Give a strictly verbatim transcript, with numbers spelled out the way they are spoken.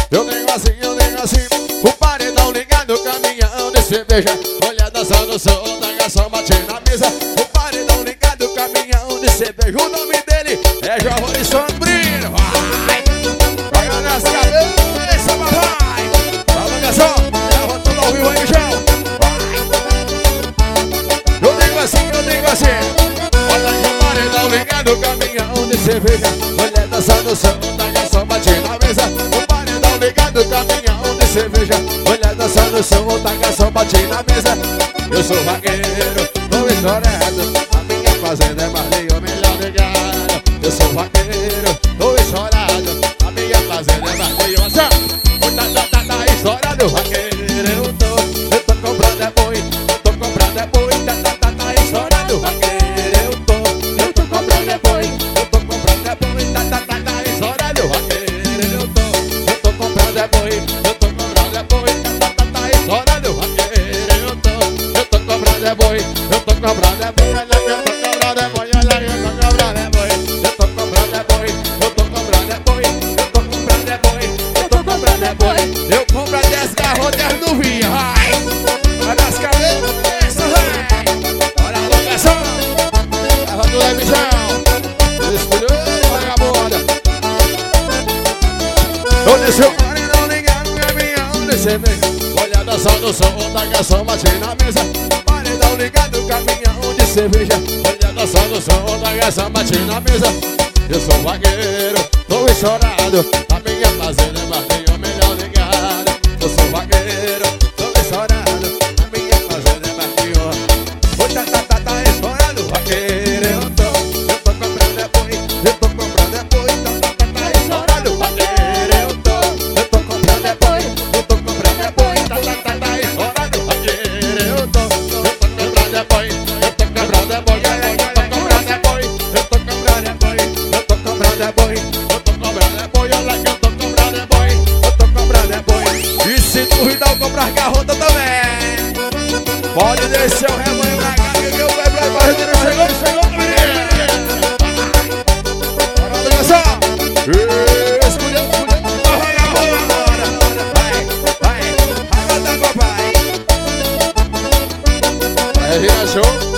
Eu digo assim, eu digo assim. O paredão ligado, caminhão de cerveja. Olha dançando o som da garçom bate na mesa. O paredão ligado, caminhão de cerveja. O nome dele é Giovanni Sombrinho. Vai, vai nas cabeças, vai. Fala, garçom, leva tudo ao vivo aí, João. Eu digo assim, eu digo assim. Olha que o paredão ligado, caminhão de cerveja. Olha dançando o som da garçom bate na mesa. O paredão ligado, caminhão de cerveja. Olha dançando o som da garçom bate na mesa. Eu sou vaqueiro, tô estourado. A minha fazenda é Marley, o melhor ligado. Eu sou vaqueiro, tô estourado. A minha fazenda é Marley, o melhor. Tá, tá, tá, tá estourado, vaqueiro. Eu tô, eu tô comprando é boi. Eu tô comprando é boi. Tá, tá, tá, tá estourado, vaqueiro. Eu tô, eu tô comprando é boi. Eu tô comprando é boi. Tá, tá, tá, tá estourado, vaqueiro. Eu tô, eu tô comprando é boi. Eu tô comprando é boi. Tá, tá, tá, tá estourado, vaqueiro. Eu tô, eu tô comprando é boi. Eu tô comprando é boi. Olha que eu tô comprando é boi. Olha que eu tô comprando é boi. Eu tô comprando é boi. Eu tô comprando é boi. Eu tô comprando é boi. Eu tô comprando é boi. Eu compro dez carros, dez no vinho. Vai, vai nas cabeças, vai. Olha a locação. Leva tudo aí, bichão. Escolheu, vagabunda. Eu desci o paredão ligado, caminhão de cerveja. Olha dançando o som da garçom bate na mesa. Paredão ligado, caminhão de cerveja. Olha dançando o som da garçom bate na mesa. Eu sou vaqueiro, tô estourado. A minha fazenda é Marley, o melhor ligado. Eu sou vaqueiro, tô estourado. A minha fazenda é Marley. Oi, tá, tá, tá, tá estourado, vaqueiro. Eu tô, eu tô comprando é boi. Eu tô comprando é boi. Tá, tá, tá, tá estourado, vaqueiro. Eu tô, eu tô comprando é boi. Eu tô comprando é boi. Tá, tá, tá, tá estourado, vaqueiro. Eu tô, eu tô comprando é boi. Eu tô comprando é boi. Eu tô comprando é boi. Eu tô comprando é boi. Eu tô comprando é boi. Eu tô comprando é boi. Olha que eu tô comprando é boi. Eu tô comprando é boi. E se duvidar, eu comprar garrota também. Pode descer o rebanho pra cá, que eu vou pra baixo. Chegou, chegou, menino. Bora, dançar. Escolheu, escolheu. Vai agora. Vai, vai. Vai, vai, papai. Vai, vira show.